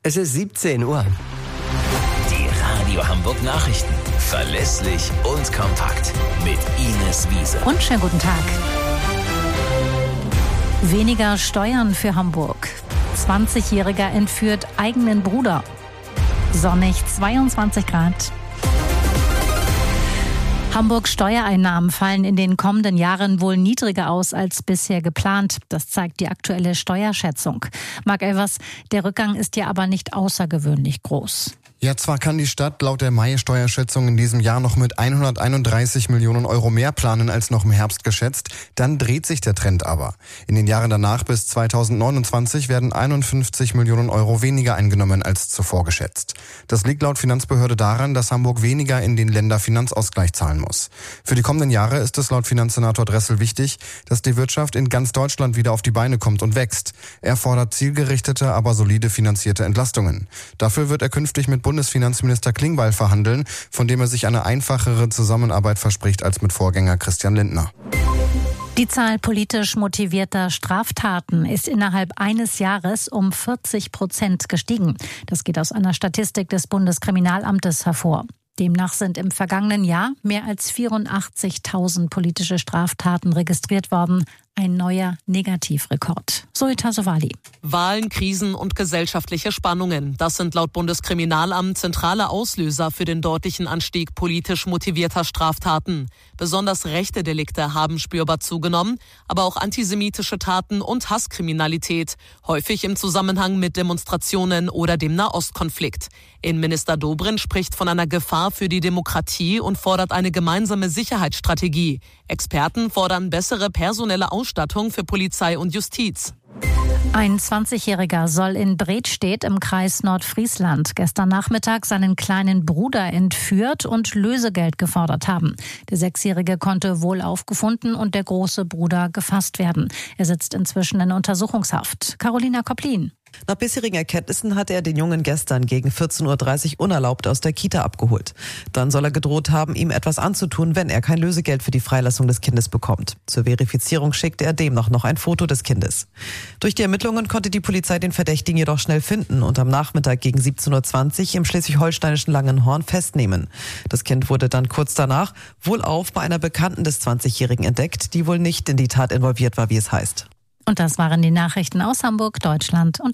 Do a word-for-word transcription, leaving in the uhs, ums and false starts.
Es ist siebzehn Uhr. Die Radio Hamburg Nachrichten. Verlässlich und kompakt. Mit Ines Wiese. Und schönen guten Tag. Weniger Steuern für Hamburg. zwanzigjähriger entführt eigenen Bruder. Sonnig, zweiundzwanzig Grad. Hamburgs Steuereinnahmen fallen in den kommenden Jahren wohl niedriger aus als bisher geplant. Das zeigt die aktuelle Steuerschätzung. Marc Elvers, der Rückgang ist ja aber nicht außergewöhnlich groß. Ja, zwar kann die Stadt laut der Mai-Steuerschätzung in diesem Jahr noch mit hunderteinunddreißig Millionen Euro mehr planen als noch im Herbst geschätzt, dann dreht sich der Trend aber. In den Jahren danach bis zweitausendneunundzwanzig werden einundfünfzig Millionen Euro weniger eingenommen als zuvor geschätzt. Das liegt laut Finanzbehörde daran, dass Hamburg weniger in den Länderfinanzausgleich zahlen muss. Für die kommenden Jahre ist es laut Finanzsenator Dressel wichtig, dass die Wirtschaft in ganz Deutschland wieder auf die Beine kommt und wächst. Er fordert zielgerichtete, aber solide finanzierte Entlastungen. Dafür wird er künftig mit Bundesfinanzminister Klingbeil verhandeln, von dem er sich eine einfachere Zusammenarbeit verspricht als mit Vorgänger Christian Lindner. Die Zahl politisch motivierter Straftaten ist innerhalb eines Jahres um vierzig Prozent gestiegen. Das geht aus einer Statistik des Bundeskriminalamtes hervor. Demnach sind im vergangenen Jahr mehr als vierundachtzigtausend politische Straftaten registriert worden. Ein neuer Negativrekord. Zoe Tassovali. Wahlen, Krisen und gesellschaftliche Spannungen. Das sind laut Bundeskriminalamt zentrale Auslöser für den deutlichen Anstieg politisch motivierter Straftaten. Besonders rechte Delikte haben spürbar zugenommen, aber auch antisemitische Taten und Hasskriminalität, häufig im Zusammenhang mit Demonstrationen oder dem Nahostkonflikt. Innenminister Dobrindt spricht von einer Gefahr für die Demokratie und fordert eine gemeinsame Sicherheitsstrategie. Experten fordern bessere personelle Ausstattung für Polizei und Justiz. Ein zwanzigjähriger soll in Bredstedt im Kreis Nordfriesland gestern Nachmittag seinen kleinen Bruder entführt und Lösegeld gefordert haben. Der Sechsjährige konnte wohlauf gefunden und der große Bruder gefasst werden. Er sitzt inzwischen in Untersuchungshaft. Carolina Koplin. Nach bisherigen Erkenntnissen hat er den Jungen gestern gegen vierzehn Uhr dreißig unerlaubt aus der Kita abgeholt. Dann soll er gedroht haben, ihm etwas anzutun, wenn er kein Lösegeld für die Freilassung des Kindes bekommt. Zur Verifizierung schickte er demnach noch ein Foto des Kindes. Durch die Ermittlungen konnte die Polizei den Verdächtigen jedoch schnell finden und am Nachmittag gegen siebzehn Uhr zwanzig im schleswig-holsteinischen Langenhorn festnehmen. Das Kind wurde dann kurz danach wohlauf bei einer Bekannten des zwanzigjährigen entdeckt, die wohl nicht in die Tat involviert war, wie es heißt. Und das waren die Nachrichten aus Hamburg, Deutschland und